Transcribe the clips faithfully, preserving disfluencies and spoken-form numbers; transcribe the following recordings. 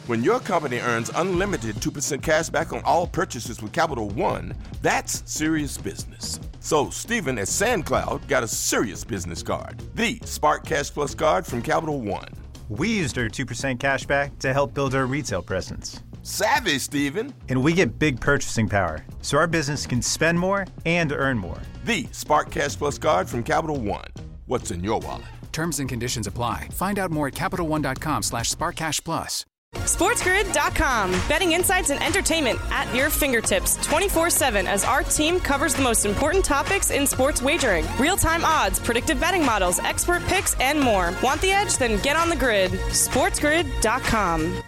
When your company earns unlimited two percent cash back on all purchases with Capital One, that's serious business. So Stephen at SandCloud got a serious business card, the Spark Cash Plus card from Capital One. We used our two percent cash back to help build our retail presence. Savvy, Stephen. And we get big purchasing power, so our business can spend more and earn more. The Spark Cash Plus card from Capital One. What's in your wallet? Terms and conditions apply. Find out more at CapitalOne.com slash SparkCashPlus. SportsGrid dot com. Betting insights and entertainment at your fingertips twenty-four seven as our team covers the most important topics in sports wagering. Real-time odds, predictive betting models, expert picks, and more. Want the edge? Then get on the grid. SportsGrid dot com.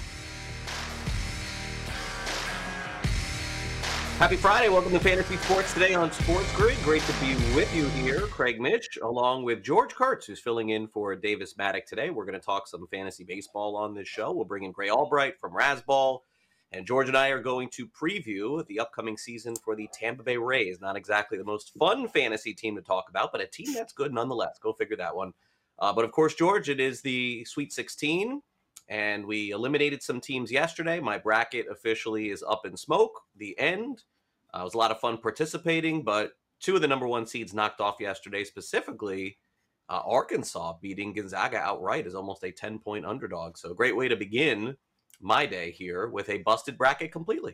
Happy Friday. Welcome to Fantasy Sports Today on Sports Grid. Great to be with you here. Craig Mitch, along with George Kurtz, who's filling in for Davis Maddock today. We're going to talk some fantasy baseball on this show. We'll bring in Gray Albright from Razzball. And George and I are going to preview the upcoming season for the Tampa Bay Rays. Not exactly the most fun fantasy team to talk about, but a team that's good nonetheless. Go figure that one. Uh, but of course, George, it is the Sweet sixteen. And we eliminated some teams yesterday. My bracket officially is up in smoke. The end. Uh, it was a lot of fun participating, but two of the number one seeds knocked off yesterday, specifically uh, Arkansas beating Gonzaga outright as almost a ten-point underdog. So a great way to begin my day here with a busted bracket completely.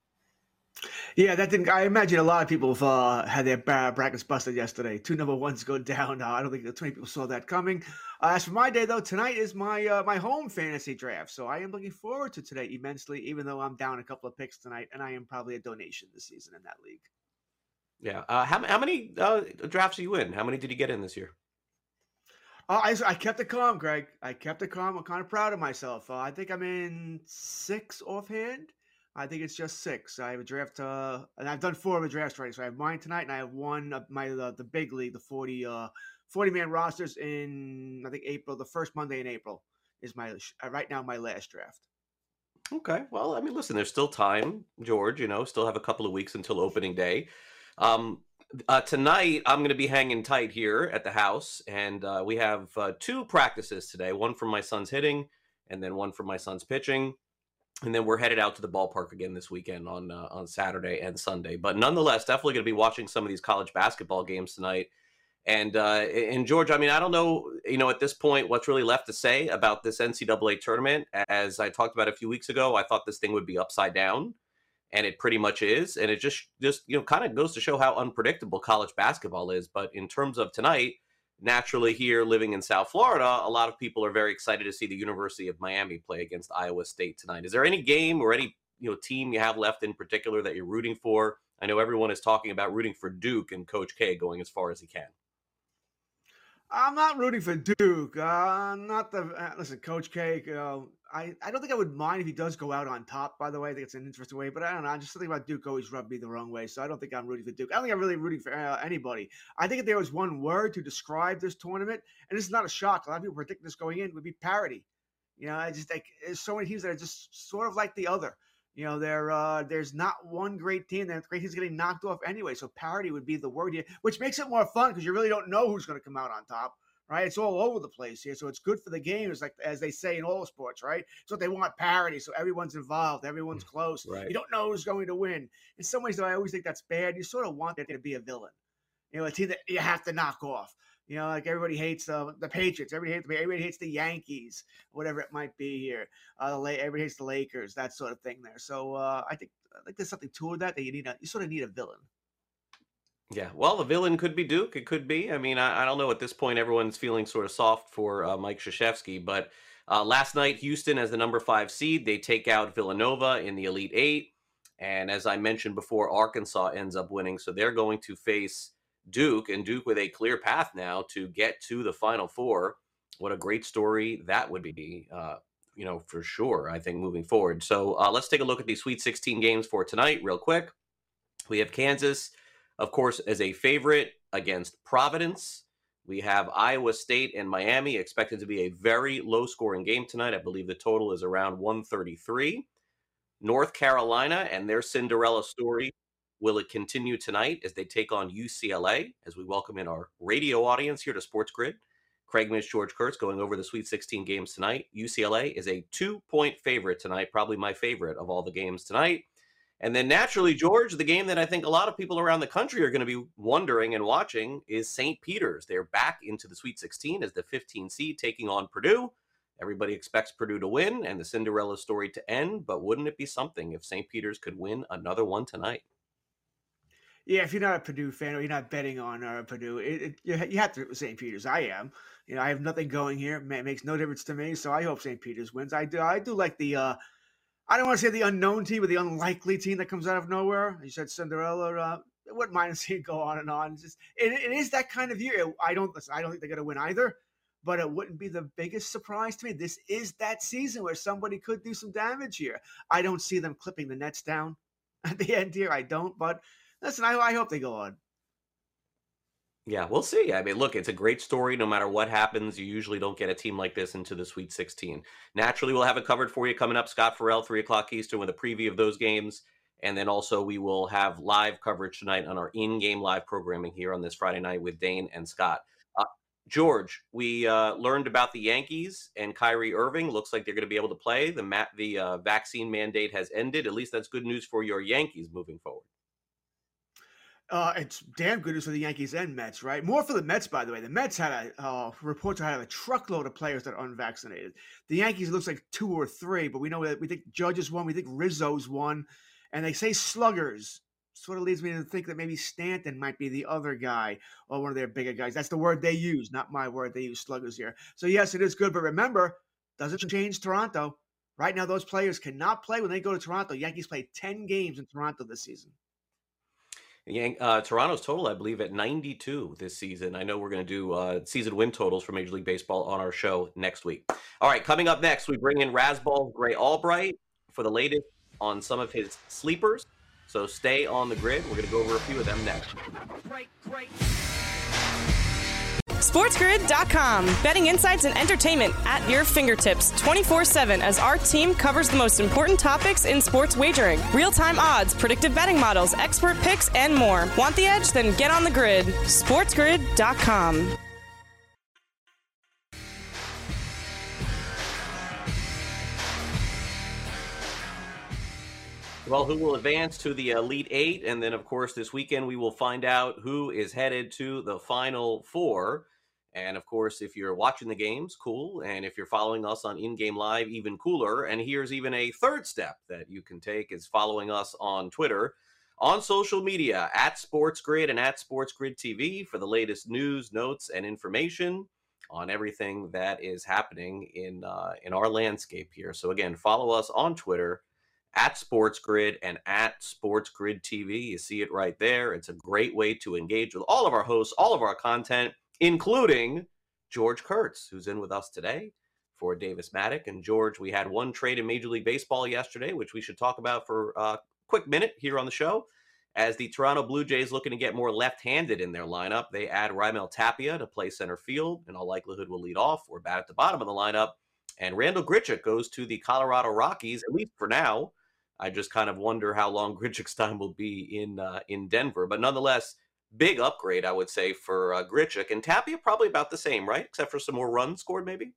Yeah, that didn't. I imagine a lot of people have uh, had their brackets busted yesterday. Two number ones go down. Uh, I don't think too many people saw that coming. Uh, as for my day, though, tonight is my uh, my home fantasy draft, so I am looking forward to today immensely. Even though I'm down a couple of picks tonight, and I am probably a donation this season in that league. Yeah. Uh, how how many uh, drafts are you in? How many did you get in this year? Uh, I I kept it calm, Greg. I kept it calm. I'm kind of proud of myself. Uh, I think I'm in six offhand. I think it's just six. I have a draft, uh, and I've done four of the drafts already. So I have mine tonight, and I have one of my uh, the big league, the forty, uh, forty man rosters in I think April. The first Monday in April is my uh, right now my last draft. Okay, well, I mean, listen, there's still time, George. You know, still have a couple of weeks until opening day. Um, uh, tonight, I'm going to be hanging tight here at the house, and uh, we have uh, two practices today. One from my son's hitting, and then one from my son's pitching. And then we're headed out to the ballpark again this weekend on uh, on Saturday and Sunday. But nonetheless, definitely going to be watching some of these college basketball games tonight. And uh, and George, I mean, I don't know, you know, at this point, what's really left to say about this N C double A tournament. As I talked about a few weeks ago, I thought this thing would be upside down, and it pretty much is. And it just just you know kind of goes to show how unpredictable college basketball is. But in terms of tonight, naturally here living in South Florida, a lot of people are very excited to see the University of Miami play against Iowa State tonight. Is there any game or any you know team you have left in particular that you're rooting for? I know everyone is talking about rooting for Duke and Coach K going as far as he can. I'm not rooting for Duke. Uh, not the uh, listen, Coach K. Uh, I, I don't think I would mind if he does go out on top. By the way, I think it's an interesting way, but I don't know. I just think about Duke always rubbed me the wrong way, so I don't think I'm rooting for Duke. I don't think I'm really rooting for uh, anybody. I think if there was one word to describe this tournament, and this is not a shock, a lot of people predict this going in, would be parity. You know, I just think there's so many teams that are just sort of like the other. You know, there uh, there's not one great team. That great team's getting knocked off anyway. So parity would be the word here, which makes it more fun because you really don't know who's going to come out on top. Right, it's all over the place here, so it's good for the games, like as they say in all sports. Right, so they want parity, so everyone's involved, everyone's close. Right. You don't know who's going to win. In some ways, though, I always think that's bad. You sort of want there to be a villain, you know, a team that you have to knock off. You know, like everybody hates uh, the Patriots, everybody hates everybody hates the Yankees, whatever it might be here. Uh, everybody hates the Lakers, that sort of thing there. So uh, I think I think there's something to that that you need a you sort of need a villain. Yeah, well, the villain could be Duke. It could be. I mean, I, I don't know. At this point, everyone's feeling sort of soft for uh, Mike Krzyzewski. But uh, last night, Houston as the number five seed, they take out Villanova in the Elite Eight. And as I mentioned before, Arkansas ends up winning. So they're going to face Duke, and Duke with a clear path now to get to the Final Four. What a great story that would be, uh, you know, for sure, I think, moving forward. So uh, let's take a look at these Sweet sixteen games for tonight real quick. We have Kansas, of course, as a favorite against Providence. We have Iowa State and Miami expected to be a very low-scoring game tonight. I believe the total is around one thirty-three. North Carolina and their Cinderella story, will it continue tonight as they take on U C L A, as we welcome in our radio audience here to Sports Grid? Craig Mish, George Kurtz going over the Sweet sixteen games tonight. U C L A is a two-point favorite tonight, probably my favorite of all the games tonight. And then naturally, George, the game that I think a lot of people around the country are going to be wondering and watching is Saint Peter's. They're back into the Sweet sixteen as the fifteen seed taking on Purdue. Everybody expects Purdue to win and the Cinderella story to end, but wouldn't it be something if Saint Peter's could win another one tonight? Yeah, if you're not a Purdue fan or you're not betting on uh, Purdue, it, it, you, you have to root with Saint Peter's. I am. You know, I have nothing going here. It makes no difference to me. So I hope Saint Peter's wins. I do. I do like the. Uh, I don't want to say the unknown team, but the unlikely team that comes out of nowhere. You said Cinderella. Uh, I wouldn't mind seeing it go on and on. It's just it, it is that kind of year. I don't. Listen, I don't think they're going to win either. But it wouldn't be the biggest surprise to me. This is that season where somebody could do some damage here. I don't see them clipping the Nets down at the end here. I don't. But listen, I, I hope they go on. Yeah, we'll see. I mean, look, it's a great story. No matter what happens, you usually don't get a team like this into the Sweet sixteen. Naturally, we'll have it covered for you coming up. Scott Farrell, three o'clock Eastern with a preview of those games. And then also we will have live coverage tonight on our in-game live programming here on this Friday night with Dane and Scott. Uh, George, we uh, learned about the Yankees and Kyrie Irving. Looks like they're going to be able to play. The, ma- the uh, vaccine mandate has ended. At least that's good news for your Yankees moving forward. Uh, it's damn good news for the Yankees and Mets, right? More for the Mets, by the way. The Mets had a uh, reports had a truckload of players that are unvaccinated. The Yankees, it looks like two or three, but we know that we think Judge's one, we think Rizzo's one, and they say sluggers. Sort of leads me to think that maybe Stanton might be the other guy or one of their bigger guys. That's the word they use, not my word. They use sluggers here. So yes, it is good, but remember, doesn't change Toronto. Right now, those players cannot play when they go to Toronto. Yankees played ten games in Toronto this season. Uh, Toronto's total, I believe, at ninety-two this season. I know we're going to do uh, season win totals for Major League Baseball on our show next week. All right, coming up next, we bring in Razzball Gray Albright for the latest on some of his sleepers. So stay on the grid. We're going to go over a few of them next. Great, great. SportsGrid dot com. Betting insights and entertainment at your fingertips twenty-four seven as our team covers the most important topics in sports wagering. Real-time odds, predictive betting models, expert picks, and more. Want the edge? Then get on the grid. SportsGrid dot com. Well, who will advance to the Elite Eight? And then, of course, this weekend we will find out who is headed to the Final Four. And, of course, if you're watching the games, cool. And if you're following us on In-Game Live, even cooler. And here's even a third step that you can take is following us on Twitter, on social media, at SportsGrid and at SportsGrid T V for the latest news, notes, and information on everything that is happening in uh, in our landscape here. So, again, follow us on Twitter, at SportsGrid and at SportsGrid T V. You see it right there. It's a great way to engage with all of our hosts, all of our content, including George Kurtz, who's in with us today for Davis Maddock. And George, we had one trade in Major League Baseball yesterday, which we should talk about for a quick minute here on the show. As the Toronto Blue Jays looking to get more left-handed in their lineup, they add Raimel Tapia to play center field, in all likelihood will lead off or bat at the bottom of the lineup. And Randall Grichuk goes to the Colorado Rockies, at least for now. I just kind of wonder how long Grichuk's time will be in uh, in Denver. But nonetheless, big upgrade, I would say, for uh, Grichuk. And Tapia probably about the same, right? Except for some more runs scored, maybe?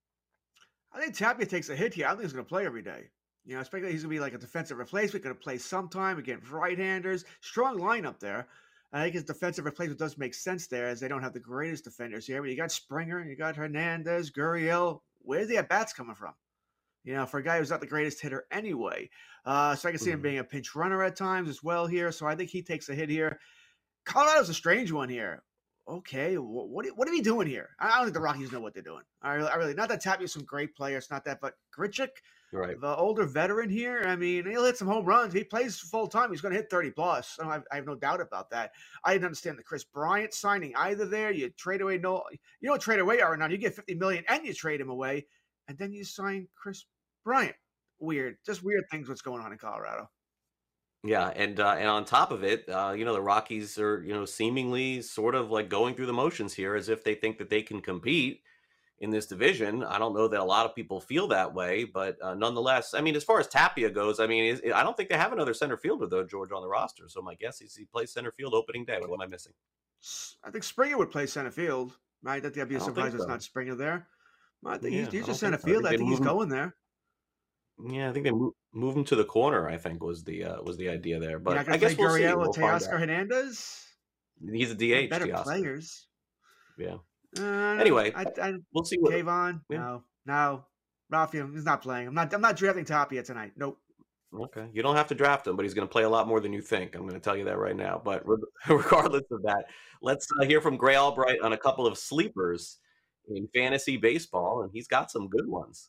I think Tapia takes a hit here. I don't think he's going to play every day. You know, especially he's going to be like a defensive replacement, going to play sometime against right-handers. Strong lineup there. I think his defensive replacement does make sense there, as they don't have the greatest defenders here. But you got Springer, you got Hernandez, Gurriel. Where's the at-bats coming from? You know, for a guy who's not the greatest hitter anyway. Uh, so I can see mm-hmm. him being a pinch runner at times as well here. So I think he takes a hit here. Colorado's a strange one here. Okay, what what, what are we doing here? I don't think the Rockies know what they're doing. I really, I really not that Tapia's some great players, not that, but Grichuk, right, the older veteran here. I mean, he'll hit some home runs. If he plays full time, he's going to hit thirty plus. I, have, I have no doubt about that. I didn't understand the Chris Bryant signing either. There, you trade away no, you don't trade away Aaron. You get fifty million and you trade him away, and then you sign Chris Bryant. Weird, just weird things. What's going on in Colorado? Yeah, and uh, and on top of it, uh, you know, the Rockies are, you know, seemingly sort of like going through the motions here as if they think that they can compete in this division. I don't know that a lot of people feel that way, but uh, nonetheless, I mean, as far as Tapia goes, I mean, is, I don't think they have another center fielder, though, George, on the roster. So my guess is he plays center field opening day. What am I missing? I think Springer would play center field. right? I think that'd be I a don't surprise think if it's so. not Springer there. I think Yeah, he's, he's I don't just think center so. I field. think I they think he's move him. going there. Yeah, I think they move, move him to the corner. I think was the uh, was the idea there. You're But not I going to guess play we'll see. Gurriel or We'll find Teoscar out. Hernandez? He's a They're D H, better Teoscar. players. Yeah. Uh, Anyway, I, I, we'll see what. Kayvon? Yeah. No, no. Rafael, he's not playing. I'm not. I'm not drafting Tapia tonight. Nope. Okay, you don't have to draft him, but he's going to play a lot more than you think. I'm going to tell you that right now. But re- regardless of that, let's uh, hear from Gray Albright on a couple of sleepers in fantasy baseball, and he's got some good ones.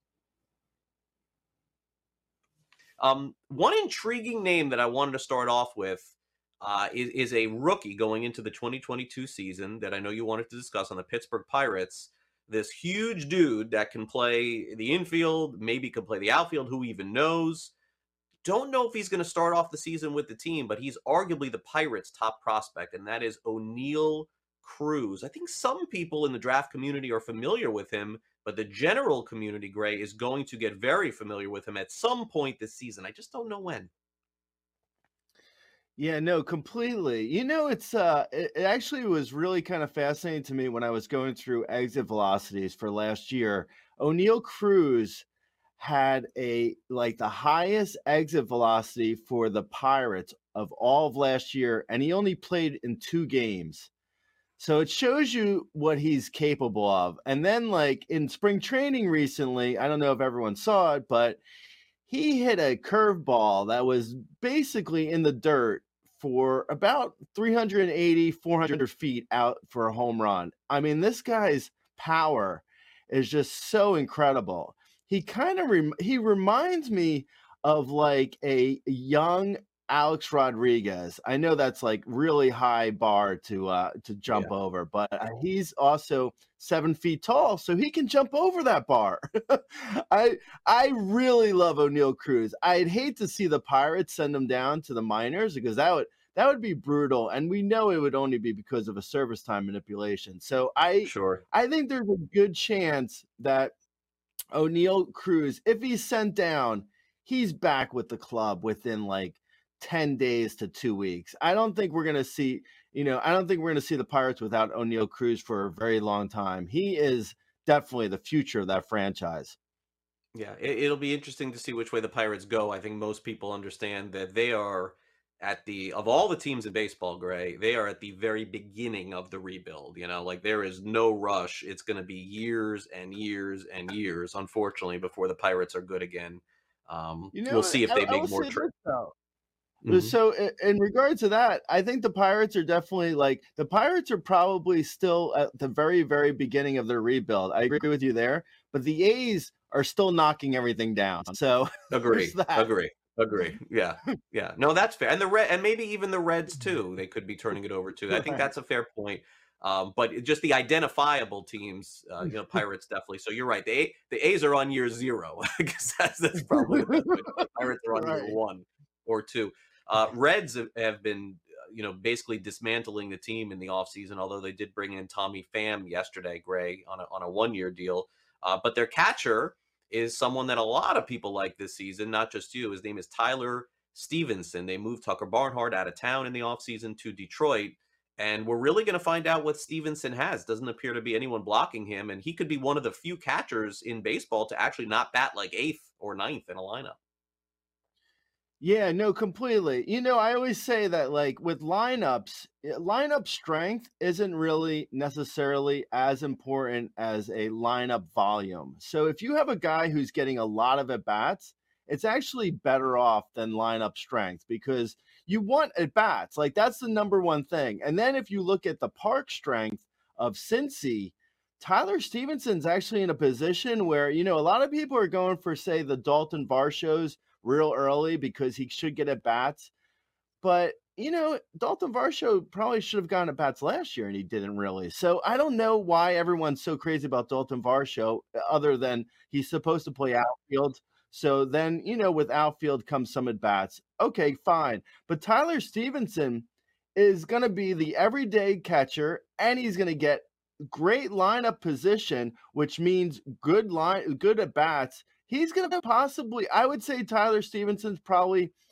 Um, one intriguing name that I wanted to start off with uh, is, is a rookie going into the twenty twenty-two season that I know you wanted to discuss on the Pittsburgh Pirates. This huge dude that can play the infield, maybe can play the outfield, who even knows. Don't know if he's going to start off the season with the team, but he's arguably the Pirates' top prospect, and that is O'Neill Cruz. I think some people in the draft community are familiar with him, but the general community, Gray, is going to get very familiar with him at some point this season. I just don't know when. Yeah, no, completely. You know, it's uh it, it actually was really kind of fascinating to me when I was going through exit velocities for last year. O'Neill Cruz had a like the highest exit velocity for the Pirates of all of last year, and he only played in two games. So it shows you what he's capable of. And then like in spring training recently, I don't know if everyone saw it, but he hit a curveball that was basically in the dirt for about three eighty, four hundred feet out for a home run. I mean, this guy's power is just so incredible. He kind of rem- he reminds me of like a young Alex Rodriguez. I know that's like really high bar to uh, to jump Yeah. over, but uh, he's also seven feet tall, so he can jump over that bar. I I really love O'Neill Cruz. I'd hate to see the Pirates send him down to the minors because that would that would be brutal, and we know it would only be because of a service time manipulation. So I Sure. I think there's a good chance that O'Neill Cruz, if he's sent down, he's back with the club within like ten days to two weeks. I don't think we're going to see, you know, I don't think we're going to see the Pirates without O'Neill Cruz for a very long time. He is definitely the future of that franchise. Yeah, it, it'll be interesting to see which way the Pirates go. I think most people understand that they are at the, of all the teams in baseball, Gray, they are at the very beginning of the rebuild. You know, like there is no rush. It's going to be years and years and years, unfortunately, before the Pirates are good again. Um, You know, we'll see if they I, I make will more say trips. this, though. Mhm. So in, in regard to that, I think the Pirates are definitely like the Pirates are probably still at the very, very beginning of their rebuild. I agree with you there, but the A's are still knocking everything down. So Agree, there's that. agree, agree. Yeah, yeah. No, that's fair. And the red, and maybe even the Reds too. They could be turning it over too. I think Right. that's a fair point. Um, but it- just the identifiable teams, uh, you know, Pirates definitely. So you're right. The A, the A's are on year zero. I guess that's, that's probably the best way. The Pirates are on Right. year one or two. Uh, Reds have, have been, uh, you know, basically dismantling the team in the offseason, although they did bring in Tommy Pham yesterday, Gray, on a, on a one-year deal. Uh, but their catcher is someone that a lot of people like this season, not just you. His name is Tyler Stevenson. They moved Tucker Barnhart out of town in the offseason to Detroit. And we're really going to find out what Stevenson has. Doesn't appear to be anyone blocking him. And he could be one of the few catchers in baseball to actually not bat like eighth or ninth in a lineup. Yeah, no, completely. You know, I always say that like with lineups, eh, lineup strength isn't really necessarily as important as a lineup volume. So if you have a guy who's getting a lot of at bats, it's actually better off than lineup strength because you want at bats. Like that's the number one thing. And then if you look at the park strength of Cincy, Tyler Stevenson's actually in a position where, you know, a lot of people are going for, say, the Dalton Varshows real early because he should get at bats. But, you know, Dalton Varsho probably should have gotten at bats last year and he didn't really. So I don't know why everyone's so crazy about Dalton Varsho other than he's supposed to play outfield. So then, you know, with outfield comes some at bats. Okay, fine. But Tyler Stevenson is going to be the everyday catcher and he's going to get great lineup position, which means good line, good at bats. He's going to possibly, I would say Tyler Stevenson's probably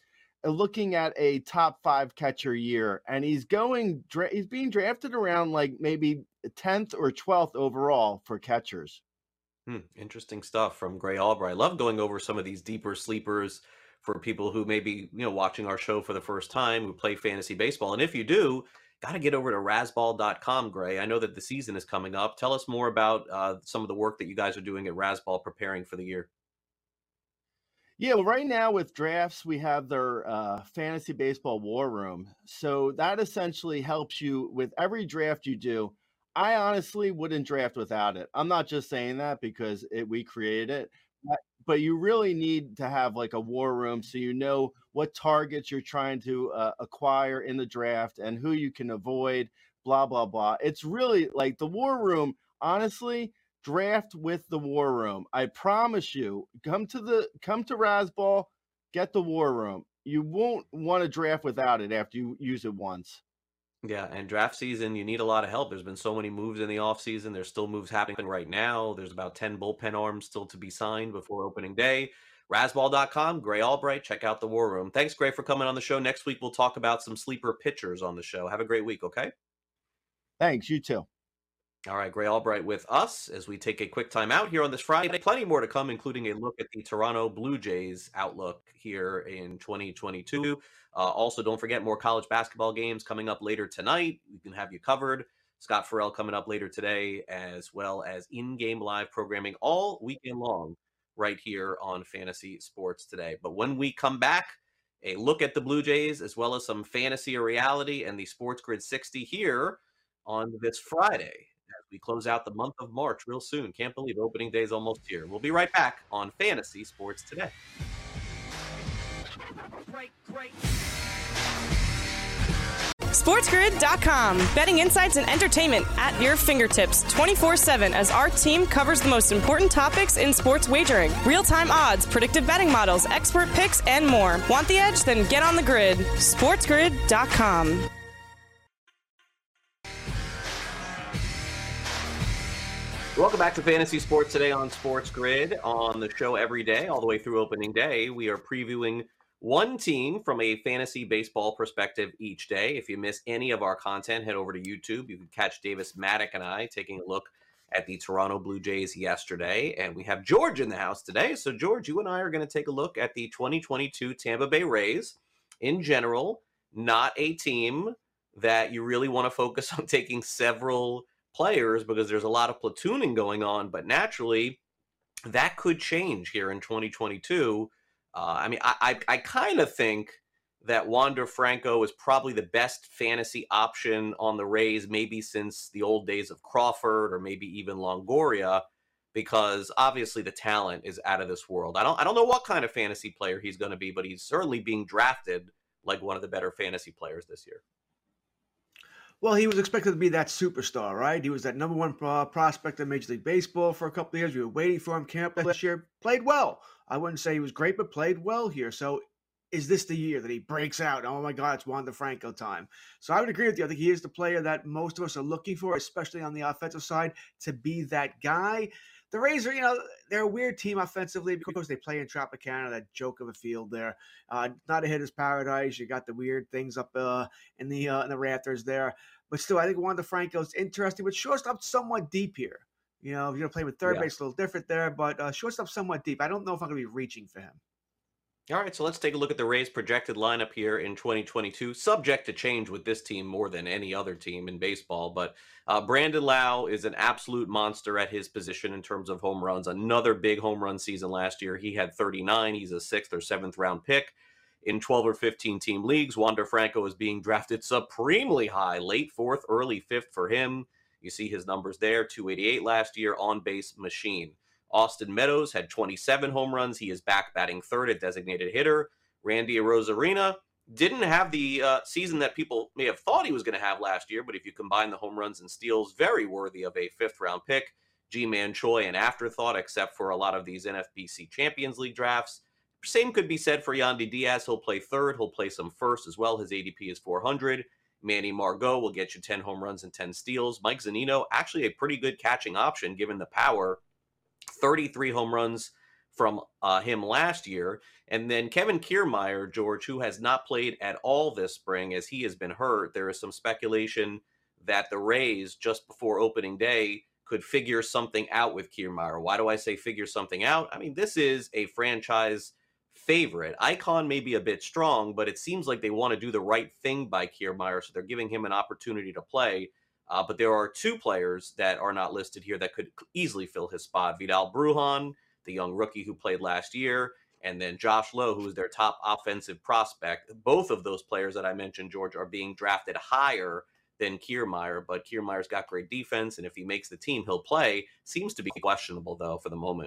looking at a top five catcher year, and he's going, he's being drafted around like maybe tenth or twelfth overall for catchers. Hmm, interesting stuff from Gray Albright. I love going over some of these deeper sleepers for people who may be, you know, watching our show for the first time, who play fantasy baseball. And if you do, got to get over to razzball dot com, Gray. I know that the season is coming up. Tell us more about uh, some of the work that you guys are doing at Razzball preparing for the year. Yeah, well, right now with drafts, we have their uh, fantasy baseball war room. So that essentially helps you with every draft you do. I honestly wouldn't draft without it. I'm not just saying that because it, we created it, but, but you really need to have like a war room so you know what targets you're trying to uh, acquire in the draft and who you can avoid, blah, blah, blah. It's really like the war room, honestly. Draft with the war room. I promise you, come to the come to Razzball, get the war room. You won't want to draft without it after you use it once. Yeah, and draft season, you need a lot of help. There's been so many moves in the offseason. There's still moves happening right now. There's about ten bullpen arms still to be signed before opening day. Razzball dot com, Gray Albright, check out the war room. Thanks, Gray, for coming on the show. Next week, we'll talk about some sleeper pitchers on the show. Have a great week, okay? Thanks, you too. All right, Gray Albright with us as we take a quick time out here on this Friday. Plenty more to come, including a look at the Toronto Blue Jays outlook here in twenty twenty-two. Uh, also, don't forget more college basketball games coming up later tonight. We can have you covered. Scott Farrell coming up later today, as well as in-game live programming all weekend long right here on Fantasy Sports Today. But when we come back, a look at the Blue Jays, as well as some fantasy or reality and the Sports Grid sixty here on this Friday. As we close out the month of March real soon. Can't believe opening day is almost here. We'll be right back on Fantasy Sports Today. Great, great. SportsGrid dot com. Betting insights and entertainment at your fingertips twenty-four seven as our team covers the most important topics in sports wagering. Real-time odds, predictive betting models, expert picks, and more. Want the edge? Then get on the grid. SportsGrid dot com. Welcome back to Fantasy Sports Today on Sports Grid. On the show every day, all the way through opening day, we are previewing one team from a fantasy baseball perspective each day. If you miss any of our content, head over to YouTube. You can catch Davis Maddock and I taking a look at the Toronto Blue Jays yesterday. And we have George in the house today. So, George, you and I are going to take a look at the twenty twenty-two Tampa Bay Rays. In general, not a team that you really want to focus on taking several players because there's a lot of platooning going on, but naturally that could change here in twenty twenty-two. Uh, I mean, I, I, I kind of think that Wander Franco is probably the best fantasy option on the Rays, maybe since the old days of Crawford or maybe even Longoria, because obviously the talent is out of this world. I don't, I don't know what kind of fantasy player he's going to be, but he's certainly being drafted like one of the better fantasy players this year. Well, he was expected to be that superstar, right? He was that number one uh, prospect in Major League Baseball for a couple of years. We were waiting for him. Camp last year, played well. I wouldn't say he was great, but played well here. So is this the year that he breaks out? Oh, my God, it's Wander Franco time. So I would agree with you. I think he is the player that most of us are looking for, especially on the offensive side, to be that guy. The Rays are, you know, they're a weird team offensively because they play in Tropicana, that joke of a field there. Uh, not a hitter's paradise. You got the weird things up uh, in the uh, in the rafters there. But still, I think Wander Franco's interesting. But shortstop somewhat deep here. You know, if you're going to play with third yeah. base, a little different there. But uh, shortstop somewhat deep. I don't know if I'm going to be reaching for him. All right, so let's take a look at the Rays' projected lineup here in twenty twenty-two. Subject to change with this team more than any other team in baseball. But uh, Brandon Lowe is an absolute monster at his position in terms of home runs. Another big home run season last year. He had thirty-nine. He's a sixth or seventh round pick in twelve or fifteen team leagues. Wander Franco is being drafted supremely high, late fourth, early fifth for him. You see his numbers there, two eighty-eight last year, on-base machine. Austin Meadows had twenty-seven home runs. He is back batting third at designated hitter. Randy Arozarena didn't have the uh, season that people may have thought he was going to have last year, but if you combine the home runs and steals, very worthy of a fifth-round pick. G-Man Choi, an afterthought, except for a lot of these N F B C Champions League drafts. Same could be said for Yandy Diaz. He'll play third. He'll play some first as well. His A D P is four hundred. Manny Margot will get you ten home runs and ten steals. Mike Zunino, actually a pretty good catching option given the power. thirty-three home runs, from uh, him last year. And then Kevin Kiermaier, George, who has not played at all this spring as he has been hurt. There is some speculation that the Rays, just before opening day, could figure something out with Kiermaier. Why do I say figure something out? I mean, this is a franchise favorite. Icon may be a bit strong, but it seems like they want to do the right thing by Kiermaier, so they're giving him an opportunity to play. Uh, but there are two players that are not listed here that could easily fill his spot. Vidal Brujan, the young rookie who played last year, and then Josh Lowe, who is their top offensive prospect. Both of those players that I mentioned, George, are being drafted higher than Kiermaier, but Kiermaier's got great defense, and if he makes the team, he'll play. Seems to be questionable, though, for the moment.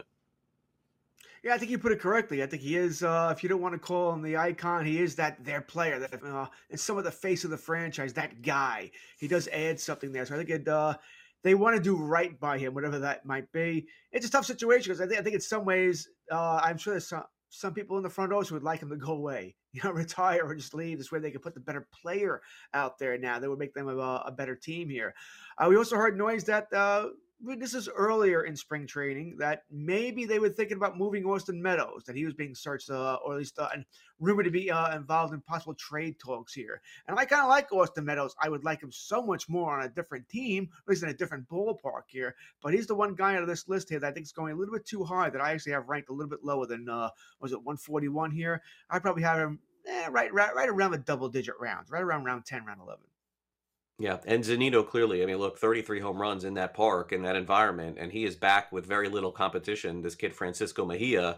Yeah, I think you put it correctly. I think he is, uh, if you don't want to call him the icon, he is that their player, that uh, and some of the face of the franchise, that guy. He does add something there. So I think it, uh, they want to do right by him, whatever that might be. It's a tough situation because I think, I think in some ways, uh, I'm sure there's some, some people in the front office would like him to go away, you know, retire or just leave. This way they could put the better player out there now. That would make them a, a better team here. Uh, we also heard noise that uh, this is earlier in spring training that maybe they were thinking about moving Austin Meadows, that he was being searched uh, or at least uh, rumored to be uh, involved in possible trade talks here. And I kind of like Austin Meadows. I would like him so much more on a different team, at least in a different ballpark here. But he's the one guy out of this list here that I think is going a little bit too high, that I actually have ranked a little bit lower than, uh, was it one forty-one here? I probably have him eh, right, right, right around the double digit rounds, right around round ten, round eleven. Yeah, and Zunino clearly, I mean, look, thirty-three home runs in that park, in that environment, and he is back with very little competition. This kid, Francisco Mejia,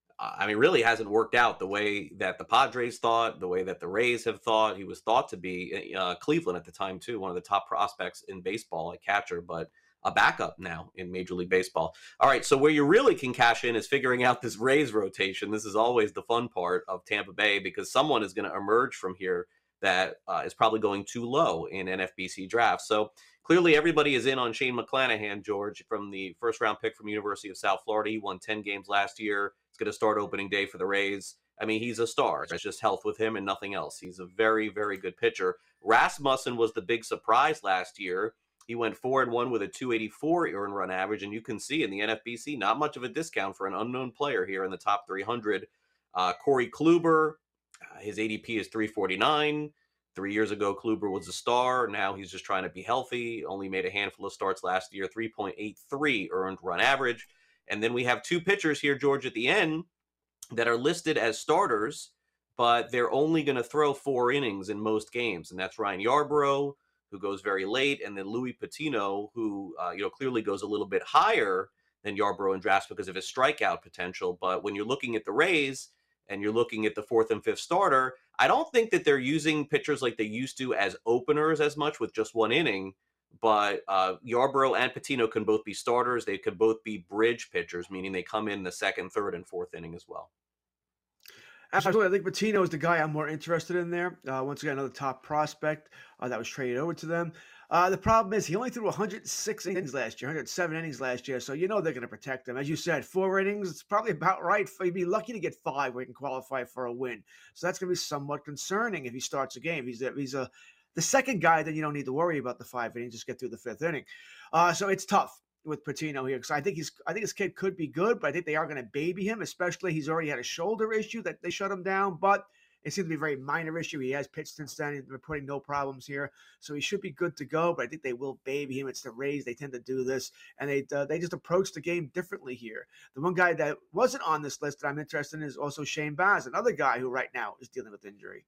I mean, really hasn't worked out the way that the Padres thought, the way that the Rays have thought. He was thought to be uh, Cleveland at the time, too, one of the top prospects in baseball at catcher, but a backup now in Major League Baseball. All right, so where you really can cash in is figuring out this Rays rotation. This is always the fun part of Tampa Bay because someone is going to emerge from here that uh, is probably going too low in N F B C drafts. So clearly everybody is in on Shane McClanahan, George, from the first round pick from University of South Florida. He won ten games last year. He's going to start opening day for the Rays. I mean, he's a star. It's just health with him and nothing else. He's a very, very good pitcher. Rasmussen was the big surprise last year. He went four and one with a two eighty-four earned run average, and you can see in the N F B C, not much of a discount for an unknown player here in the top three hundred. Uh, Corey Kluber, uh, his A D P is three forty-nine. Three years ago, Kluber was a star. Now he's just trying to be healthy. Only made a handful of starts last year, three point eight three earned run average. And then we have two pitchers here, George, at the end that are listed as starters, but they're only going to throw four innings in most games. And that's Ryan Yarbrough, who goes very late, and then Louis Patino, who uh, you know clearly goes a little bit higher than Yarbrough in drafts because of his strikeout potential. But when you're looking at the Rays and you're looking at the fourth and fifth starter, I don't think that they're using pitchers like they used to as openers as much with just one inning. But uh, Yarbrough and Patino can both be starters. They could both be bridge pitchers, meaning they come in the second, third, and fourth inning as well. Absolutely. I think Patino is the guy I'm more interested in there. Uh, once again, another top prospect uh, that was traded over to them. Uh, the problem is he only threw one hundred six innings last year, one hundred seven innings last year. So you know they're going to protect him. As you said, four innings, it's probably about right. He'd be lucky to get five where he can qualify for a win. So that's going to be somewhat concerning if he starts a game. He's a, he's a the second guy, then you don't need to worry about the five innings. Just get through the fifth inning. Uh, so it's tough with Patino here because I think he's I think his kid could be good, but I think they are going to baby him, especially he's already had a shoulder issue that they shut him down, but it seems to be a very minor issue. He has pitched since then. He's reporting no problems here, so he should be good to go, but I think they will baby him. It's the Rays. They tend to do this, and they uh, they just approach the game differently here. The one guy that wasn't on this list that I'm interested in is also Shane Baz, another guy who right now is dealing with injury.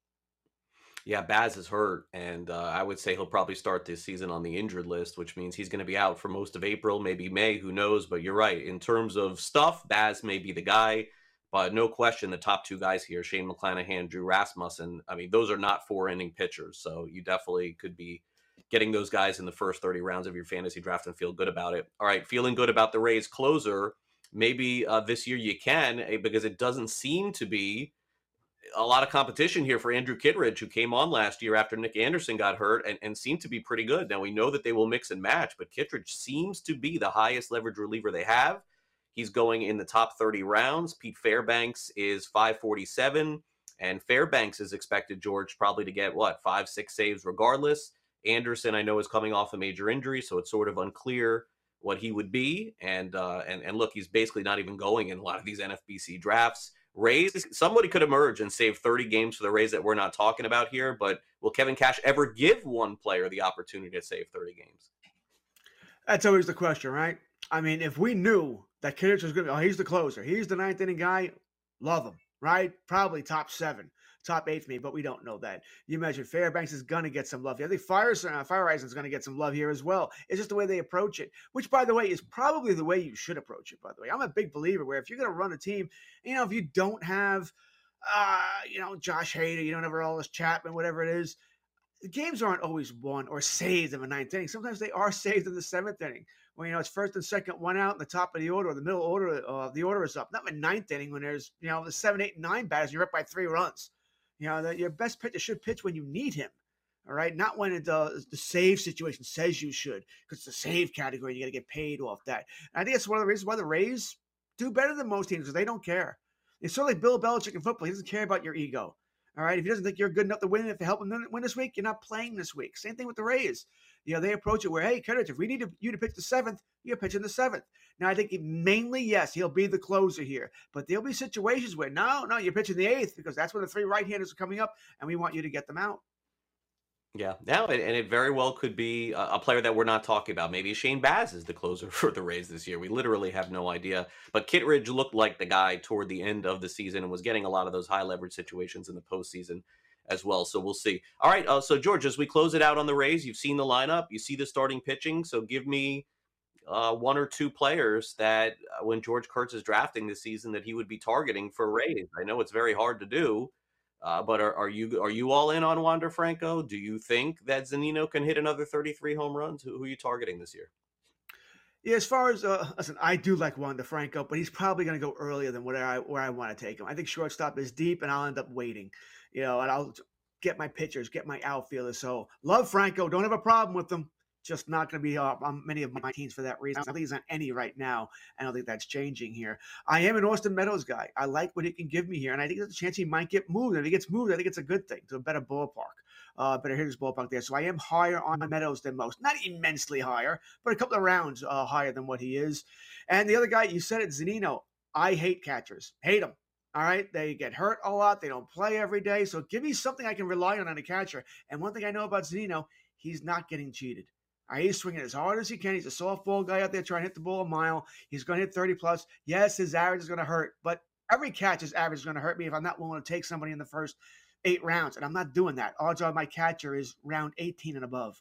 Yeah, Baz is hurt, and uh, I would say he'll probably start this season on the injured list, which means he's going to be out for most of April, maybe May, who knows, but you're right. In terms of stuff, Baz may be the guy, but no question the top two guys here, Shane McClanahan, Drew Rasmussen, I mean, those are not four-inning pitchers, so you definitely could be getting those guys in the first thirty rounds of your fantasy draft and feel good about it. All right, feeling good about the Rays closer, maybe uh, this year you can, because it doesn't seem to be a lot of competition here for Andrew Kittredge, who came on last year after Nick Anderson got hurt and, and seemed to be pretty good. Now, we know that they will mix and match, but Kittredge seems to be the highest leverage reliever they have. He's going in the top thirty rounds. Pete Fairbanks is five forty-seven, and Fairbanks is expected, George, probably to get, what, five, six saves regardless. Anderson, I know, is coming off a major injury, so it's sort of unclear what he would be. And uh, and and look, he's basically not even going in a lot of these N F B C drafts. Rays, somebody could emerge and save thirty games for the Rays that we're not talking about here, but will Kevin Cash ever give one player the opportunity to save thirty games? That's always the question, right? I mean, if we knew that Kittredge was going to, oh, he's the closer, he's the ninth inning guy, love him, right? Probably top seven, top eight for me, but we don't know that. You mentioned Fairbanks is going to get some love here. I think Fire, uh, Fire Rising is going to get some love here as well. It's just the way they approach it, which, by the way, is probably the way you should approach it, by the way. I'm a big believer where if you're going to run a team, you know, if you don't have, uh, you know, Josh Hader, you don't have Aroldis Chapman, whatever it is, the games aren't always won or saved in the ninth inning. Sometimes they are saved in the seventh inning. When, you know, it's first and second, one out in the top of the order, or the middle order of uh, the order is up. Not in ninth inning when there's, you know, the seven, eight, and nine batters, you're up by three runs. You know, the, your best pitcher should pitch when you need him. All right, not when it, uh, the save situation says you should, because it's a save category. And you got to get paid off that. And I think that's one of the reasons why the Rays do better than most teams, because they don't care. It's sort of like Bill Belichick in football. He doesn't care about your ego. All right, if he doesn't think you're good enough to win, if to help him win this week, you're not playing this week. Same thing with the Rays. You know, they approach it where, hey, Kittredge, if we need to, you to pitch the seventh, you're pitching the seventh. Now, I think he, mainly, yes, he'll be the closer here. But there'll be situations where, no, no, you're pitching the eighth because that's when the three right-handers are coming up, and we want you to get them out. Yeah, now and it very well could be a, a player that we're not talking about. Maybe Shane Baz is the closer for the Rays this year. We literally have no idea. But Kittredge looked like the guy toward the end of the season and was getting a lot of those high leverage situations in the postseason as well. So we'll see. All right, uh, so George, as we close it out on the Rays, you've seen the lineup, you see the starting pitching. So give me uh, one or two players that uh, when George Kurtz is drafting this season that he would be targeting for Rays. I know it's very hard to do. Uh, but are, are you are you all in on Wander Franco? Do you think that Zunino can hit another thirty-three home runs? Who, who are you targeting this year? Yeah, as far as uh, listen, I do like Wander Franco, but he's probably going to go earlier than where I where I want to take him. I think shortstop is deep, and I'll end up waiting. You know, and I'll get my pitchers, get my outfielders. So love Franco, don't have a problem with them. Just not going to be uh, on many of my teams for that reason. I don't think he's on any right now. I don't think that's changing here. I am an Austin Meadows guy. I like what he can give me here, and I think there's a chance he might get moved. If he gets moved, I think it's a good thing to a better ballpark, uh, better hitter's ballpark there. So I am higher on Meadows than most. Not immensely higher, but a couple of rounds uh, higher than what he is. And the other guy, you said it, Zunino. I hate catchers. Hate them. All right, they get hurt a lot. They don't play every day. So give me something I can rely on on a catcher. And one thing I know about Zunino, he's not getting cheated. All right, he's swinging as hard as he can. He's a softball guy out there trying to hit the ball a mile. He's going to hit thirty plus. Yes, his average is going to hurt, but every catcher's average is going to hurt me if I'm not willing to take somebody in the first eight rounds, and I'm not doing that. Odds are my catcher is round eighteen and above.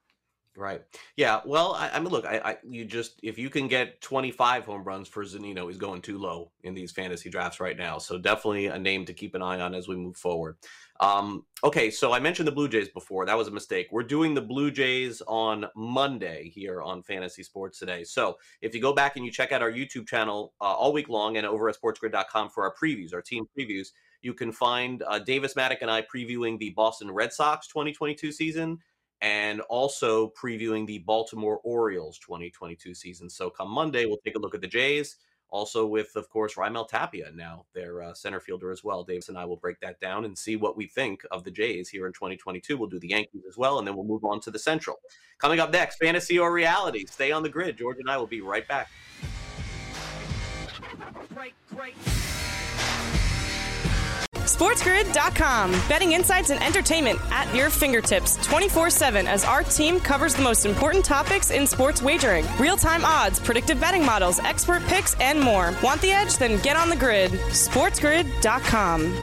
Right. Yeah. Well, I, I mean, look, I, I, you just, if you can get twenty-five home runs for Zunino, he's going too low in these fantasy drafts right now. So definitely a name to keep an eye on as we move forward. Um, okay. So I mentioned the Blue Jays before. That was a mistake. We're doing the Blue Jays on Monday here on Fantasy Sports Today. So if you go back and you check out our YouTube channel uh, all week long and over at sports grid dot com for our previews, our team previews, you can find uh, Davis Maddock and I previewing the Boston Red Sox twenty twenty-two season, and also previewing the Baltimore Orioles twenty twenty-two season. So come Monday, we'll take a look at the Jays, also with, of course, Raimel Tapia now, their uh, center fielder as well. Davis and I will break that down and see what we think of the Jays here in twenty twenty-two. We'll do the Yankees as well, and then we'll move on to the Central. Coming up next, Fantasy or Reality. Stay on the grid. George and I will be right back. Break, break. sports grid dot com. Betting insights and entertainment at your fingertips twenty-four seven as our team covers the most important topics in sports wagering. Real-time odds, predictive betting models, expert picks, and more. Want the edge? Then get on the grid. sports grid dot com.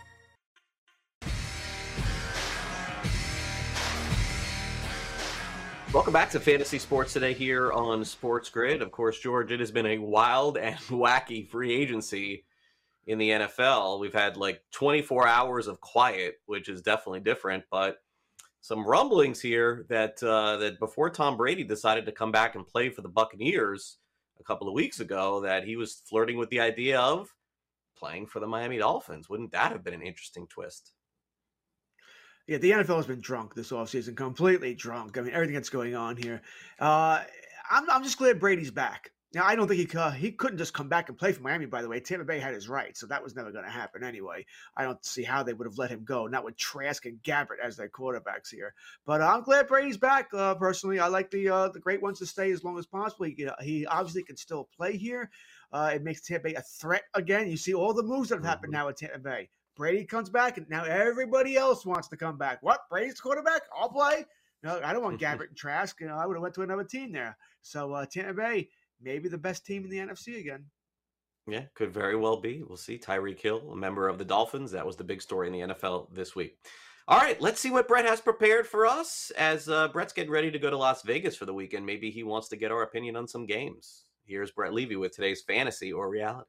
Welcome back to Fantasy Sports Today here on Sports Grid. Of course, George, it has been a wild and wacky free agency in the N F L. We've had like twenty-four hours of quiet, which is definitely different, but some rumblings here that uh, that before Tom Brady decided to come back and play for the Buccaneers a couple of weeks ago, that he was flirting with the idea of playing for the Miami Dolphins. Wouldn't that have been an interesting twist? Yeah, the N F L has been drunk this offseason, completely drunk. I mean, everything that's going on here. Uh, I'm, I'm just glad Brady's back. Now, I don't think he could, he couldn't just come back and play for Miami, by the way. Tampa Bay had his right, so that was never going to happen anyway. I don't see how they would have let him go, not with Trask and Gabbert as their quarterbacks here. But uh, I'm glad Brady's back, uh, personally. I like the uh, the great ones to stay as long as possible. He, uh, he obviously can still play here. Uh, it makes Tampa Bay a threat again. You see all the moves that have happened now at Tampa Bay. Brady comes back, and now everybody else wants to come back. What? Brady's quarterback? I'll play? No, I don't want Gabbert and Trask. You know, I would have went to another team there. So uh, Tampa Bay, maybe the best team in the N F C again. Yeah, could very well be. We'll see. Tyreek Hill, a member of the Dolphins. That was the big story in the N F L this week. All right, let's see what Brett has prepared for us as uh, Brett's getting ready to go to Las Vegas for the weekend. Maybe he wants to get our opinion on some games. Here's Brett Levy with today's fantasy or reality.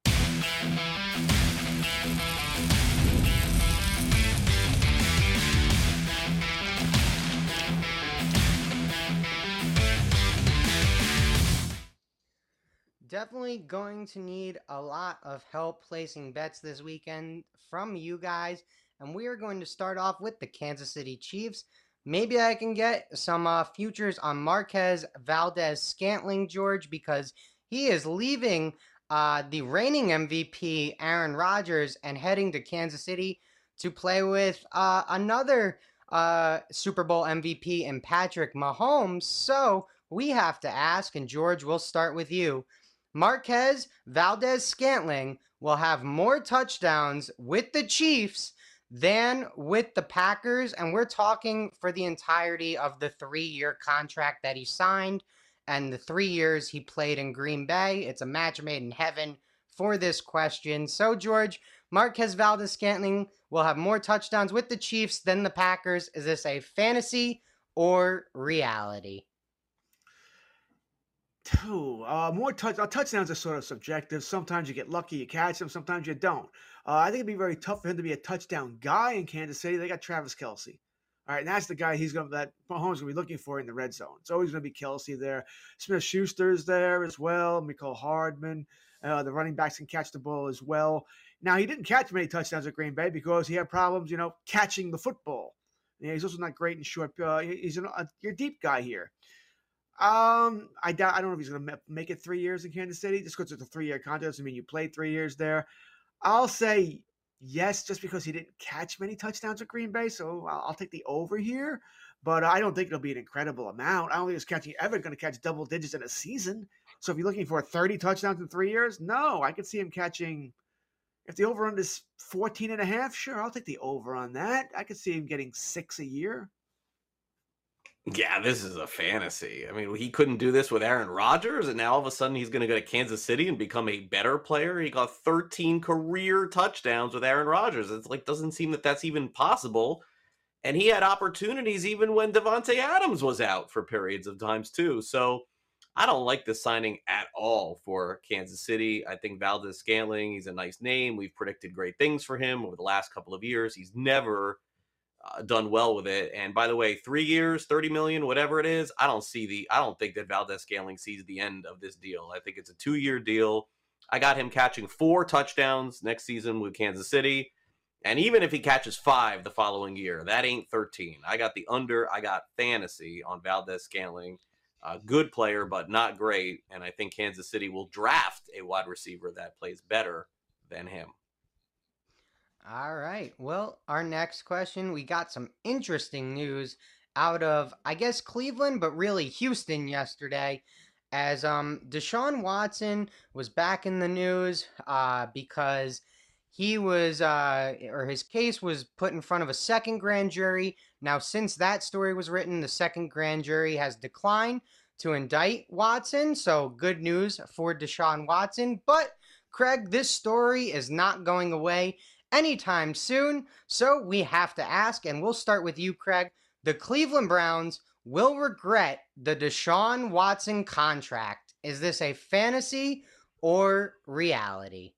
Definitely going to need a lot of help placing bets this weekend from you guys. And we are going to start off with the Kansas City Chiefs. Maybe I can get some uh, futures on Marquez Valdes-Scantling, George, because he is leaving uh, the reigning M V P, Aaron Rodgers, and heading to Kansas City to play with uh, another uh, Super Bowl M V P in Patrick Mahomes. So we have to ask, and George, we'll start with you. Marquez Valdes-Scantling will have more touchdowns with the Chiefs than with the Packers, and we're talking for the entirety of the three-year contract that he signed and the three years he played in Green Bay. It's a match made in heaven for this question. So, George, Marquez Valdes-Scantling will have more touchdowns with the Chiefs than the Packers. Is this a fantasy or reality? Two, uh, more touch, uh, touchdowns are sort of subjective. Sometimes you get lucky, you catch them. Sometimes you don't. Uh, I think it'd be very tough for him to be a touchdown guy in Kansas City. They got Travis Kelce. All right, and that's the guy he's going that Mahomes going to be looking for in the red zone. It's always going to be Kelce there. Smith-Schuster's there as well. Mecole Hardman. Uh, the running backs can catch the ball as well. Now, he didn't catch many touchdowns at Green Bay because he had problems, you know, catching the football. Yeah, he's also not great in short. Uh, he's an, a, your deep guy here. Um, I doubt. I don't know if he's going to make it three years in Kansas City. Just because it's a three-year contract doesn't mean you played three years there. I'll say yes, just because he didn't catch many touchdowns at Green Bay, so I'll, I'll take the over here. But I don't think it'll be an incredible amount. I don't think he's catching ever going to catch double digits in a season. So if you're looking for thirty touchdowns in three years, no, I could see him catching. If the over under is fourteen and a half, sure, I'll take the over on that. I could see him getting six a year. Yeah, this is a fantasy. I mean, he couldn't do this with Aaron Rodgers, and now all of a sudden he's going to go to Kansas City and become a better player. He got thirteen career touchdowns with Aaron Rodgers. It's like, doesn't seem that that's even possible. And he had opportunities even when Devontae Adams was out for periods of times too. So I don't like this signing at all for Kansas City. I think Valdes-Scantling, he's a nice name. We've predicted great things for him over the last couple of years. He's never Uh, done well with it. And by the way, three years, thirty million, whatever it is, I don't see the, I don't think that Valdes-Scantling sees the end of this deal. I think it's a two-year deal. I got him catching four touchdowns next season with Kansas City. And even if he catches five the following year, that ain't thirteen. I got the under, I got fantasy on Valdes-Scantling. A good player, but not great. And I think Kansas City will draft a wide receiver that plays better than him. All right. Well, our next question, we got some interesting news out of, I guess, Cleveland, but really Houston yesterday, as um, Deshaun Watson was back in the news uh, because he was, uh, or his case was put in front of a second grand jury. Now, since that story was written, the second grand jury has declined to indict Watson. So good news for Deshaun Watson. But, Craig, this story is not going away anytime soon, so we have to ask, and we'll start with you, Craig. The Cleveland Browns will regret the Deshaun Watson contract. Is this a fantasy or reality?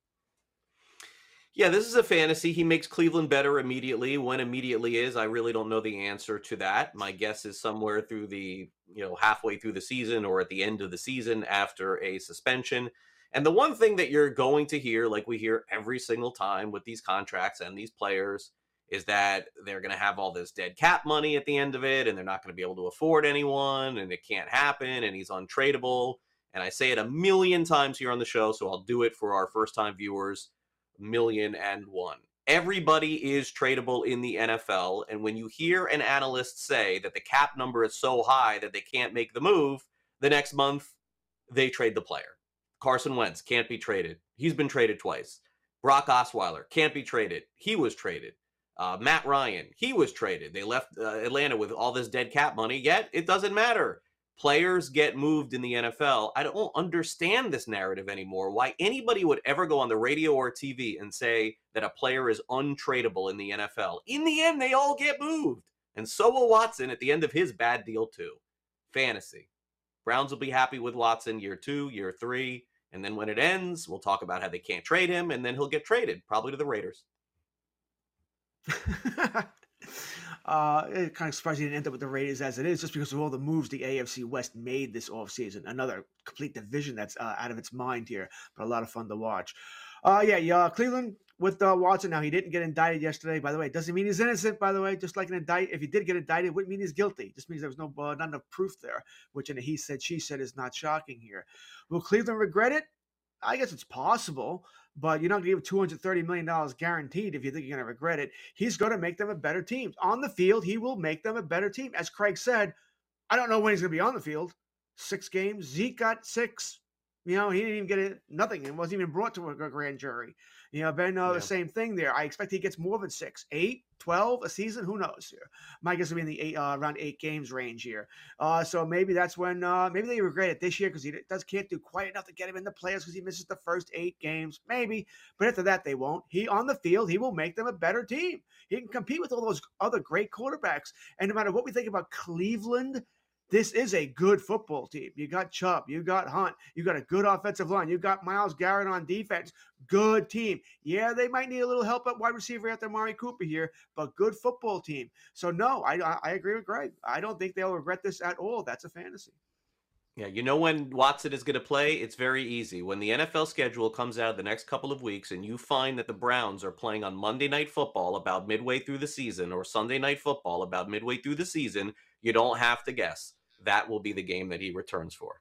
Yeah, this is a fantasy. He makes Cleveland better immediately. When immediately is, I really don't know the answer to that. My guess is somewhere through the, you know, halfway through the season or at the end of the season after a suspension. And the one thing that you're going to hear, like we hear every single time with these contracts and these players, is that they're going to have all this dead cap money at the end of it, and they're not going to be able to afford anyone, and it can't happen, and he's untradeable. And I say it a million times here on the show, so I'll do it for our first-time viewers, million and one. Everybody is tradable in the N F L, and when you hear an analyst say that the cap number is so high that they can't make the move, the next month they trade the player. Carson Wentz can't be traded. He's been traded twice. Brock Osweiler can't be traded. He was traded. Uh, Matt Ryan, he was traded. They left uh, Atlanta with all this dead cap money, yet it doesn't matter. Players get moved in the N F L. I don't understand this narrative anymore. Why anybody would ever go on the radio or T V and say that a player is untradeable in the N F L. In the end, they all get moved. And so will Watson at the end of his bad deal too. Fantasy. Browns will be happy with Watson year two, year three. And then when it ends, we'll talk about how they can't trade him. And then he'll get traded, probably to the Raiders. uh, it kind of surprised he didn't end up with the Raiders as it is, just because of all the moves the A F C West made this offseason. Another complete division that's uh, out of its mind here, but a lot of fun to watch. Uh, yeah, yeah, Cleveland with uh, Watson. Now, he didn't get indicted yesterday, by the way. It doesn't mean he's innocent, by the way. Just like an indict, if he did get indicted, it wouldn't mean he's guilty. It just means there was no uh, not enough proof there, which in a he said, she said is not shocking here. Will Cleveland regret it? I guess it's possible, but you're not going to give two hundred thirty million dollars guaranteed if you think you're going to regret it. He's going to make them a better team. On the field, he will make them a better team. As Craig said, I don't know when he's going to be on the field. Six games. Zeke got six. You know, he didn't even get it, nothing. It wasn't even brought to a grand jury. You know, Ben, uh, yeah. the same thing there. I expect he gets more than six, eight, twelve a season. Who knows here? My guess will be in the eight, uh, around eight games range here. Uh, so maybe that's when, uh, maybe they regret it this year because he does can't do quite enough to get him in the playoffs because he misses the first eight games. Maybe, but after that they won't. He on the field, he will make them a better team. He can compete with all those other great quarterbacks. And no matter what we think about Cleveland, this is a good football team. You got Chubb, you got Hunt, you got a good offensive line, you got Myles Garrett on defense. Good team. Yeah, they might need a little help at wide receiver after Amari Cooper here, but good football team. So no, I I agree with Greg. I don't think they'll regret this at all. That's a fantasy. Yeah, you know when Watson is going to play? It's very easy. When the N F L schedule comes out the next couple of weeks and you find that the Browns are playing on Monday Night Football about midway through the season or Sunday Night Football about midway through the season, you don't have to guess. That will be the game that he returns for.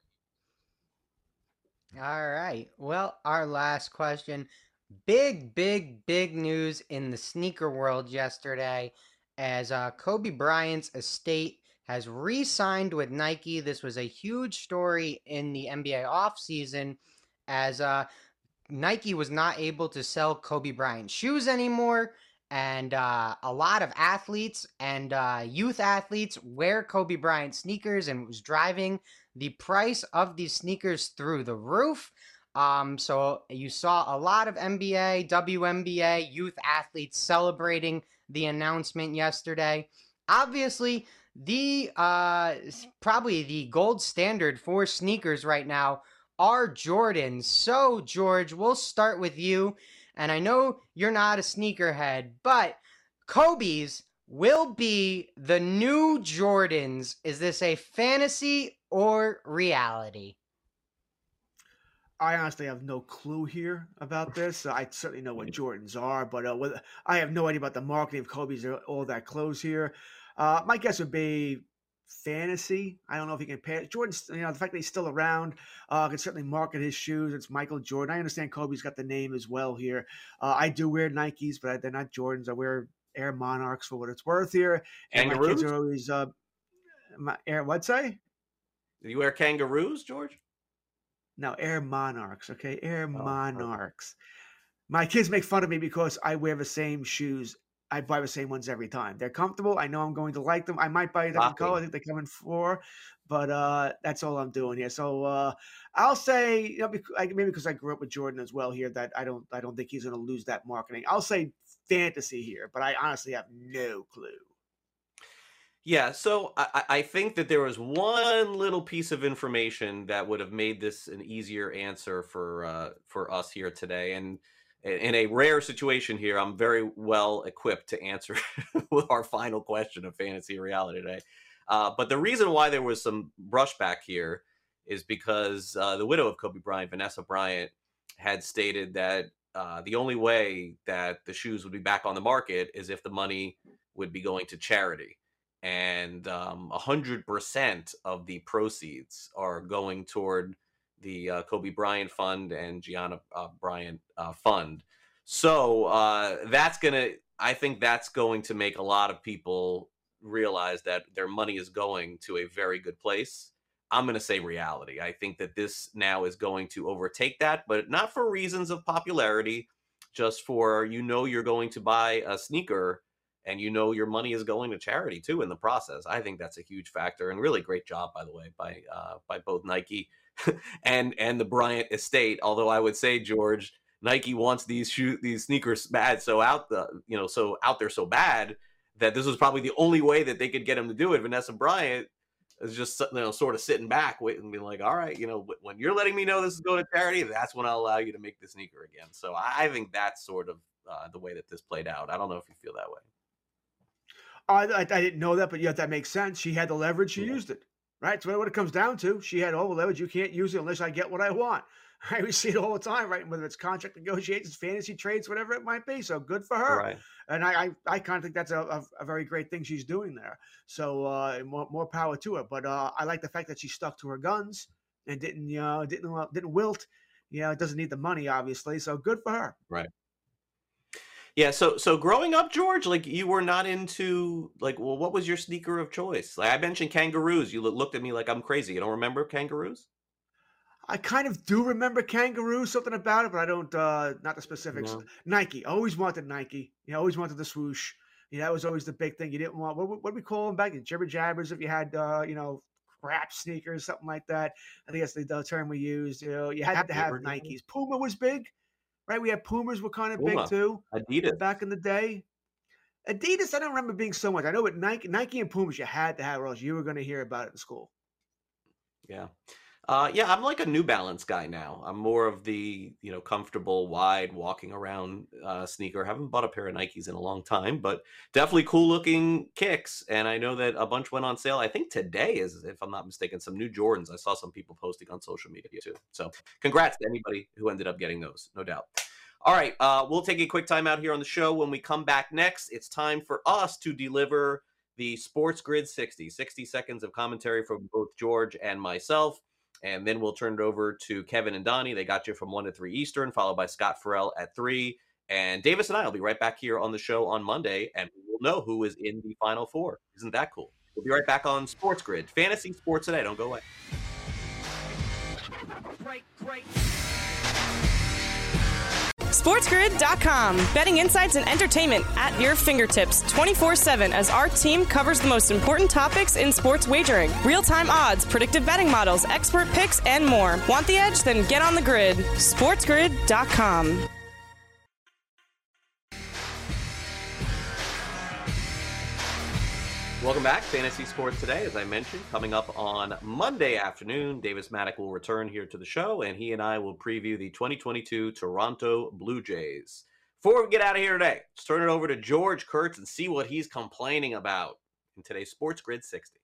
All right. Well, our last question. Big, big, big news in the sneaker world yesterday as uh, Kobe Bryant's estate has re-signed with Nike. This was a huge story in the N B A offseason as uh, Nike was not able to sell Kobe Bryant shoes anymore. And uh, a lot of athletes and uh, youth athletes wear Kobe Bryant sneakers, and it was driving the price of these sneakers through the roof. Um, so you saw a lot of N B A, W N B A youth athletes celebrating the announcement yesterday. Obviously, the uh, probably the gold standard for sneakers right now are Jordans. So, George, we'll start with you. And I know you're not a sneakerhead, but Kobe's will be the new Jordans. Is this a fantasy or reality? I honestly have no clue here about this. I certainly know what Jordans are, but uh, with, I have no idea about the marketing of Kobe's or all that clothes here. Uh, my guess would be fantasy. I don't know if he can pay Jordan's, you know, the fact that he's still around, uh, can certainly market his shoes. It's Michael Jordan. I understand Kobe's got the name as well here. Uh, I do wear Nikes, but they're not Jordans. I wear Air Monarchs for what it's worth here. And Kangaroos? my kids are always, uh, my Air, what'd say? Do you wear kangaroos, George? No, Air Monarchs. Okay. Air Oh, Monarchs. My kids make fun of me because I wear the same shoes. I buy the same ones every time. They're comfortable. I know I'm going to like them. I might buy a different color. I think they come in four, but uh, that's all I'm doing here. So uh, I'll say, you know, maybe because I grew up with Jordan as well here, that I don't, I don't think he's going to lose that marketing. I'll say fantasy here, but I honestly have no clue. Yeah, so I, I think that there was one little piece of information that would have made this an easier answer for uh, for us here today, and in a rare situation here, I'm very well equipped to answer with our final question of fantasy reality today. Uh, but the reason why there was some brushback here is because uh, the widow of Kobe Bryant, Vanessa Bryant, had stated that uh, the only way that the shoes would be back on the market is if the money would be going to charity. And um, one hundred percent of the proceeds are going toward the uh, Kobe Bryant Fund and Gianna uh, Bryant uh, Fund. So uh, that's going to, I think that's going to make a lot of people realize that their money is going to a very good place. I'm going to say reality. I think that this now is going to overtake that, but not for reasons of popularity, just for, you know, you're going to buy a sneaker and you know your money is going to charity too in the process. I think that's a huge factor, and really great job, by the way, by uh, by both Nike and and the Bryant estate. Although I would say, George, Nike wants these shoe these sneakers bad so out the you know so out there so bad that this was probably the only way that they could get him to do it. Vanessa Bryant is just, you know, sort of sitting back, waiting, being like, all right, you know, when you're letting me know this is going to charity, that's when I'll allow you to make the sneaker again. So I think that's sort of uh, the way that this played out. I don't know if you feel that way. I, I, I didn't know that, but yet that makes sense. She had the leverage. She yeah. used it, right? So what it comes down to, she had all the leverage. You can't use it unless I get what I want. Right? We see it all the time, right? Whether it's contract negotiations, fantasy trades, whatever it might be. So good for her. Right. And I, I, I kind of think that's a, a, a very great thing she's doing there. So uh, more, more power to her. But uh, I like the fact that she stuck to her guns and didn't, you know, didn't, uh, didn't wilt. You know, it doesn't need the money, obviously. So good for her. Right. Yeah. So, so growing up, George, like, you were not into, like, well, what was your sneaker of choice? Like, I mentioned kangaroos. You looked at me like I'm crazy. You don't remember kangaroos? I kind of do remember kangaroo, something about it, but I don't, uh, not the specifics. No. Nike, always wanted Nike. You know, always wanted the swoosh. You know, that was always the big thing. You didn't want, what, what do we call them back? The jibber jabbers, if you had, uh, you know, crap sneakers, something like that. I think that's the, the term we used. You know, you had to have Nikes. Puma was big, right? We had Pumas were kind of Puma. Big too. Adidas. Back in the day. Adidas, I don't remember being so much. I know, but Nike, Nike and Pumas, you had to have, or else you were going to hear about it in school. Yeah. Uh, yeah, I'm like a New Balance guy now. I'm more of the, you know, comfortable, wide, walking around uh, sneaker. Haven't bought a pair of Nikes in a long time, but definitely cool looking kicks. And I know that a bunch went on sale. I think today is, if I'm not mistaken, some new Jordans. I saw some people posting on social media too. So congrats to anybody who ended up getting those, no doubt. All right, uh, we'll take a quick time out here on the show. When we come back next, it's time for us to deliver the Sports Grid sixty, sixty seconds of commentary from both George and myself. And then we'll turn it over to Kevin and Donnie. They got you from one to three Eastern, followed by Scott Farrell at three. And Davis and I will be right back here on the show on Monday, and we'll know who is in the Final Four. Isn't that cool? We'll be right back on Sports Grid. Fantasy Sports Today. Don't go away. Great, great. SportsGrid dot com. Betting insights and entertainment at your fingertips twenty-four seven as our team covers the most important topics in sports wagering. Real-time odds, predictive betting models, expert picks, and more. Want the edge? Then get on the grid. SportsGrid dot com. Welcome back. Fantasy Sports Today, as I mentioned, coming up on Monday afternoon. Davis Maddock will return here to the show, and he and I will preview the twenty twenty-two Toronto Blue Jays. Before we get out of here today, let's turn it over to George Kurtz and see what he's complaining about in today's Sports Grid sixty.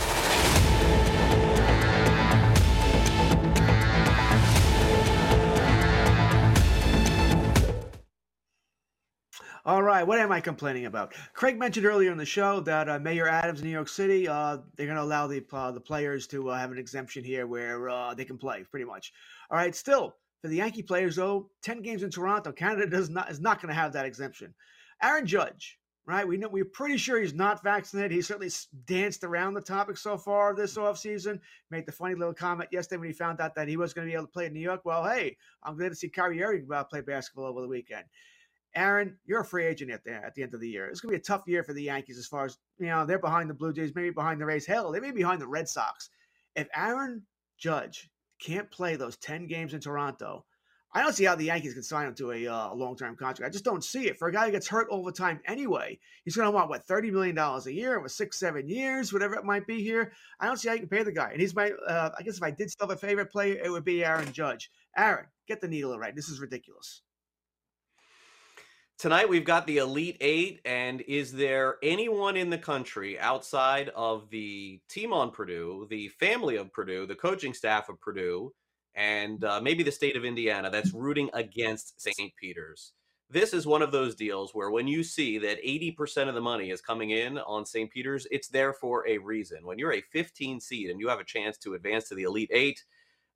All right, what am I complaining about? Craig mentioned earlier in the show that uh, Mayor Adams in New York City, uh, they're going to allow the uh, the players to uh, have an exemption here where uh, they can play, pretty much. All right, still, for the Yankee players, though, ten games in Toronto, Canada does not is not going to have that exemption. Aaron Judge, right? We know, we're pretty sure he's not vaccinated. He certainly danced around the topic so far this offseason. Made the funny little comment yesterday when he found out that he was going to be able to play in New York. Well, hey, I'm glad to see Kyrie Irving uh, play basketball over the weekend. Aaron, you're a free agent at the, at the end of the year. It's going to be a tough year for the Yankees as far as, you know, they're behind the Blue Jays, maybe behind the Rays. Hell, they may be behind the Red Sox. If Aaron Judge can't play those ten games in Toronto, I don't see how the Yankees can sign him to a, uh, a long-term contract. I just don't see it. For a guy who gets hurt all the time anyway, he's going to want, what, thirty million dollars a year over six, seven years, whatever it might be here. I don't see how you can pay the guy. And he's my, uh, I guess if I did still have a favorite player, it would be Aaron Judge. Aaron, get the needle right. This is ridiculous. Tonight, we've got the Elite Eight, and is there anyone in the country outside of the team on Purdue, the family of Purdue, the coaching staff of Purdue, and uh, maybe the state of Indiana that's rooting against Saint Peter's? This is one of those deals where when you see that eighty percent of the money is coming in on Saint Peter's, it's there for a reason. When you're a fifteen seed and you have a chance to advance to the Elite Eight,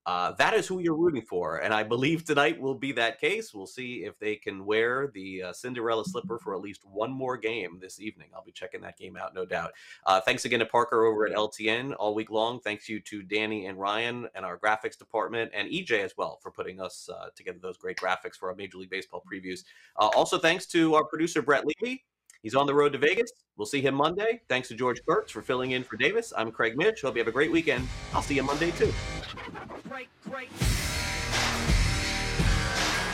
Uh, that is who you're rooting for, and I believe tonight will be that case. We'll see if they can wear the uh, Cinderella slipper for at least one more game this evening. I'll be checking that game out, no doubt. Uh, thanks again to Parker over at L T N all week long. Thanks you to Danny and Ryan and our graphics department, and E J as well for putting us uh, together those great graphics for our Major League Baseball previews. Uh, also, thanks to our producer, Brett Levy. He's on the road to Vegas. We'll see him Monday. Thanks to George Kurtz for filling in for Davis. I'm Craig Mitch. Hope you have a great weekend. I'll see you Monday, too. Great, great.